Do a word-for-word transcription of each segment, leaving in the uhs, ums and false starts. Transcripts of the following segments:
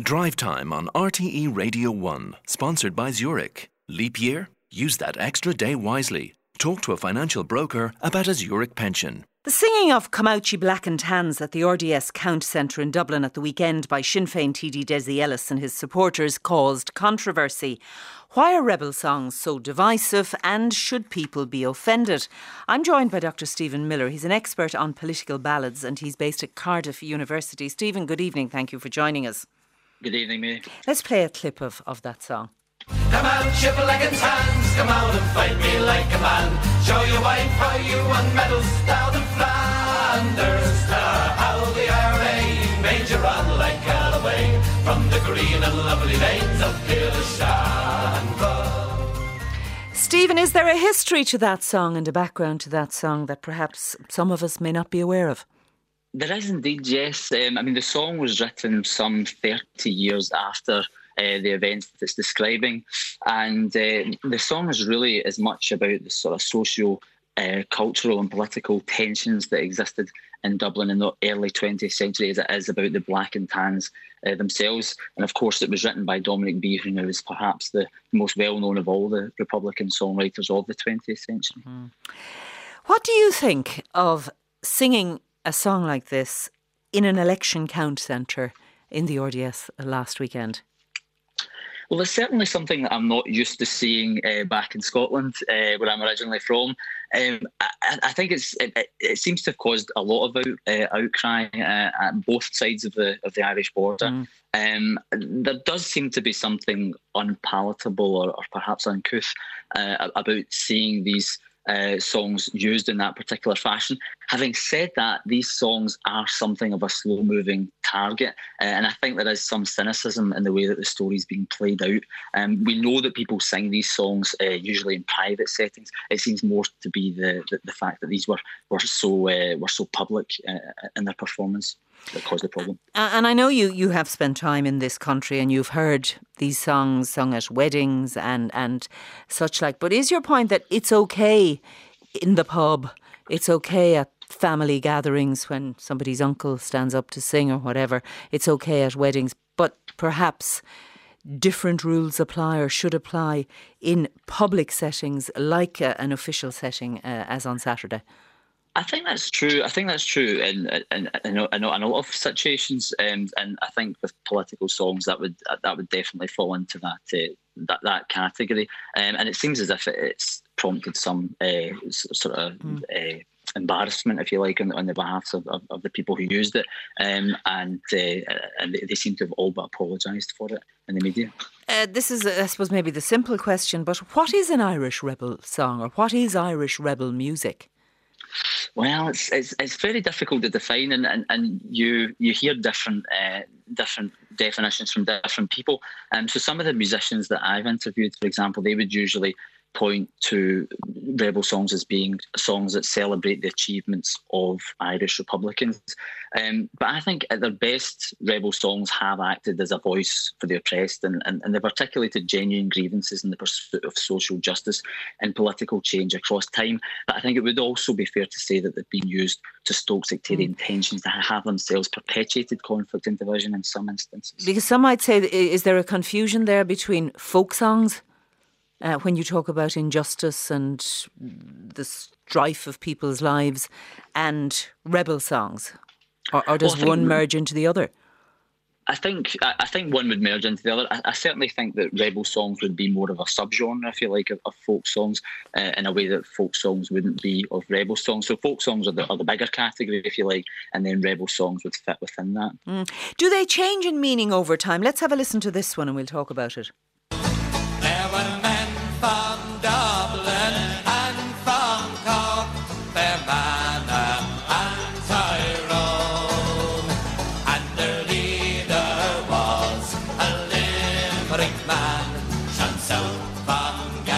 Drive Time on R T E Radio one, sponsored by Zurich. Leap year? Use that extra day wisely. Talk to a financial broker about a Zurich pension. The singing of Come Out Ye Black and Tans at the R D S Count Centre in Dublin at the weekend by Sinn Féin T D Desi Ellis and his supporters caused controversy. Why are rebel songs so divisive, and should people be offended? I'm joined by Doctor Stephen Miller. He's an expert on political ballads and he's based at Cardiff University. Stephen, good evening. Thank you for joining us. Good evening, Mary. Let's play a clip of, of that song. Come out, you black and tans, come out and fight me like a man. Show your white how you won medals down in Flanders. To how the R A made you run like Galloway from the green and lovely lanes of Pilshanva. Stephen, is there a history to that song and a background to that song that perhaps some of us may not be aware of? There is indeed, yes. Um, I mean, the song was written some thirty years after uh, the events that it's describing. And uh, the song is really as much about the sort of socio uh, cultural and political tensions that existed in Dublin in the early twentieth century as it is about the Black and Tans uh, themselves. And of course, it was written by Dominic Beaver, who is perhaps the most well-known of all the Republican songwriters of the twentieth century. Mm-hmm. What do you think of singing a song like this in an election count centre in the R D S last weekend? Well, it's certainly something that I'm not used to seeing uh, back in Scotland, uh, where I'm originally from. Um, I, I think it's it, it seems to have caused a lot of out, uh, outcry uh, at both sides of the of the Irish border. Mm. Um, there does seem to be something unpalatable or, or perhaps uncouth uh, about seeing these Uh, songs used in that particular fashion. Having said that, these songs are something of a slow-moving target, uh, and I think there is some cynicism in the way that the story is being played out. Um, we know that people sing these songs uh, usually in private settings. It seems more to be the the, the fact that these were were so uh, were so public uh, in their performance that caused the problem. And I know you, you have spent time in this country and you've heard these songs sung at weddings and, and such like. But is your point that it's okay in the pub, it's okay at family gatherings when somebody's uncle stands up to sing or whatever, it's okay at weddings, but perhaps different rules apply or should apply in public settings like uh, an official setting uh, as on Saturday? I think that's true. I think that's true in in, in, in, in a lot of situations, um, and I think with political songs that would that would definitely fall into that uh, that that category. Um, and it seems as if it's prompted some uh, sort of mm. uh, embarrassment, if you like, on, on the behalf of, of, of the people who used it, um, and uh, and they seem to have all but apologised for it in the media. Uh, this is, I suppose, maybe the simple question, but what is an Irish rebel song, or what is Irish rebel music? Well, it's it's it's very difficult to define, and, and, and you you hear different uh, different definitions from different people. Um, so some of the musicians that I've interviewed, for example, they would usually point to rebel songs as being songs that celebrate the achievements of Irish Republicans. Um, but I think at their best, rebel songs have acted as a voice for the oppressed, and, and, and they've articulated genuine grievances in the pursuit of social justice and political change across time. But I think it would also be fair to say that they've been used to stoke sectarian mm. tensions that have themselves perpetuated conflict and division in some instances. Because some might say, is there a confusion there between folk songs? Uh, when you talk about injustice and the strife of people's lives, and rebel songs, or, or does well, one merge into the other? I think I think one would merge into the other. I, I certainly think that rebel songs would be more of a subgenre, if you like, of, of folk songs, uh, in a way that folk songs wouldn't be of rebel songs. So folk songs are the, are the bigger category, if you like, and then rebel songs would fit within that. Mm. Do they change in meaning over time? Let's have a listen to this one and we'll talk about it. There were men from Dublin and from Cork, Fermanagh and Tyrone, and their leader was a Limerick man, Sean South from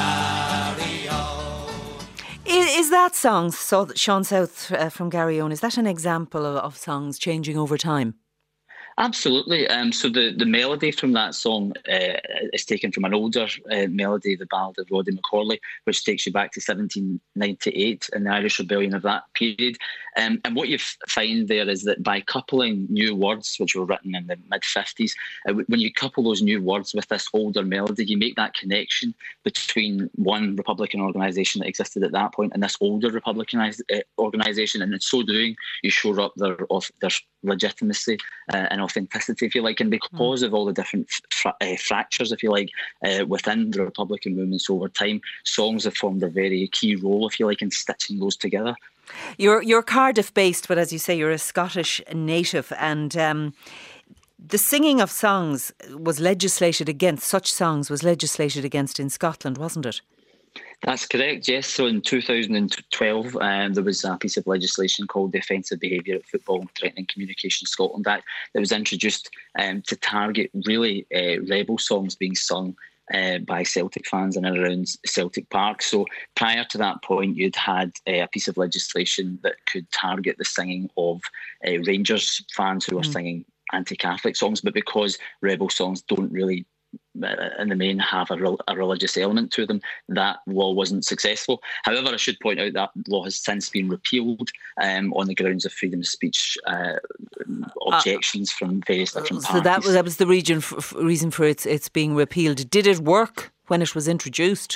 Garryowen. Is, is that song, so Sean South uh, from Garryowen, is that an example of, of songs changing over time? Absolutely. Um, so the, the melody from that song uh, is taken from an older uh, melody, the Ballad of Roddy McCorley, which takes you back to seventeen ninety-eight and the Irish Rebellion of that period. Um, and what you f- find there is that by coupling new words, which were written in the mid-fifties, uh, when you couple those new words with this older melody, you make that connection between one Republican organisation that existed at that point and this older Republican uh, organisation. And in so doing, you shore up their, of their legitimacy uh, and authenticity, if you like, and because mm. of all the different fra- uh, fractures, if you like, uh, within the Republican movements over time, songs have formed a very key role, if you like, in stitching those together. You're you're Cardiff based, but as you say, you're a Scottish native, and um, the singing of songs was legislated against. Such songs was legislated against in Scotland, wasn't it? That's correct, yes. So in two thousand twelve, um, there was a piece of legislation called the Offensive Behaviour at Football and Threatening Communication Scotland Act that was introduced um, to target really uh, rebel songs being sung uh, by Celtic fans in and around Celtic Park. So prior to that point, you'd had uh, a piece of legislation that could target the singing of uh, Rangers fans who were mm. singing anti-Catholic songs, but because rebel songs don't really in the main have a, a religious element to them, that law wasn't successful. However, I should point out that law has since been repealed um, on the grounds of freedom of speech uh, objections uh, from various different so parties. So that was, that was the region for, reason for its, its being repealed. Did it work when it was introduced?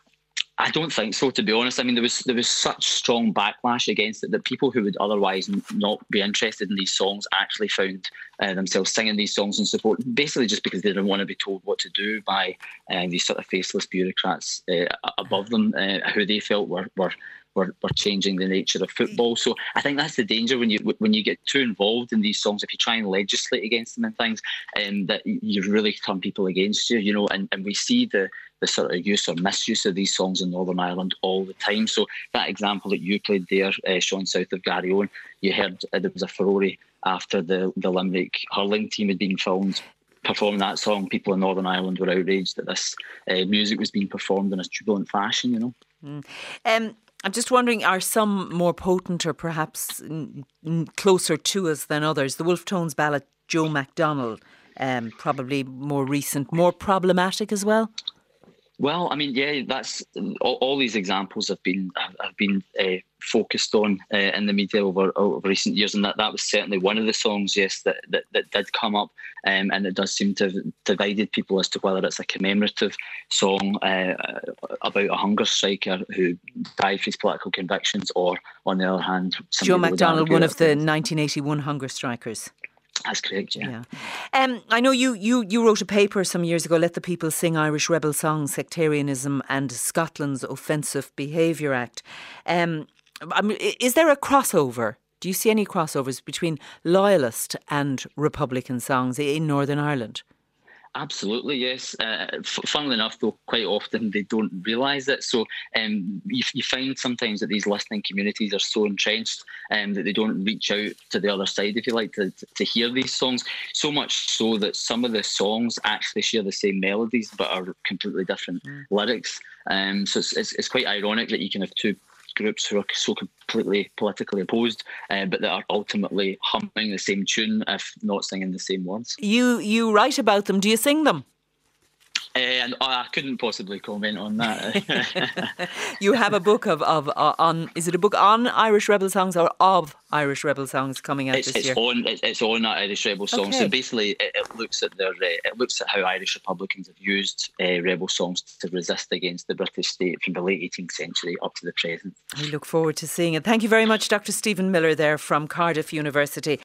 I don't think so, to be honest. I mean, there was there was such strong backlash against it that people who would otherwise not be interested in these songs actually found uh, themselves singing these songs in support, basically just because they didn't want to be told what to do by uh, these sort of faceless bureaucrats uh, above them, uh, who they felt were were. We're, we're changing the nature of football. So I think that's the danger when you when you get too involved in these songs. If you try and legislate against them and things, um, that you really turn people against you, you know. And, and we see the the sort of use or misuse of these songs in Northern Ireland all the time. So that example that you played there, uh, Sean, south of Garryowen, you heard uh, there was a furore after the the Limerick hurling team had been filmed performing that song. People in Northern Ireland were outraged that this uh, music was being performed in a jubilant fashion, you know. Mm. Um. I'm just wondering, are some more potent or perhaps closer to us than others? The Wolfe Tones ballad, Joe McDonnell, um, probably more recent, more problematic as well? Well, I mean, yeah, that's all, all these examples have been have been uh, focused on uh, in the media over, over recent years, and that, that was certainly one of the songs, yes, that, that, that did come up, um, and it does seem to have divided people as to whether it's a commemorative song uh, about a hunger striker who died for his political convictions, or, on the other hand, Joe McDonnell, one of the nineteen eighty-one hunger strikers. That's correct, yeah. yeah. Um, I know you, you, you wrote a paper some years ago, Let the People Sing Irish Rebel Songs, Sectarianism and Scotland's Offensive Behaviour Act. Um, I mean, is there a crossover? Do you see any crossovers between loyalist and Republican songs in Northern Ireland? Absolutely, yes. Uh, f- funnily enough, though, quite often they don't realise it. So um, you, you find sometimes that these listening communities are so entrenched um, that they don't reach out to the other side, if you like, to, to hear these songs. So much so that some of the songs actually share the same melodies but are completely different mm. lyrics. Um, so it's, it's, it's quite ironic that you can have two groups who are so completely politically opposed, uh, but that are ultimately humming the same tune, if not singing the same words. You you write about them. Do you sing them? Uh, and I couldn't possibly comment on that. You have a book of, of uh, on. Is it a book on Irish rebel songs or of Irish rebel songs coming out it's, this it's year? On, it's, it's on Irish rebel songs. Okay. So basically, it, it looks at their uh, it looks at how Irish Republicans have used uh, rebel songs to resist against the British state from the late eighteenth century up to the present. We look forward to seeing it. Thank you very much, Doctor Stephen Miller, there from Cardiff University.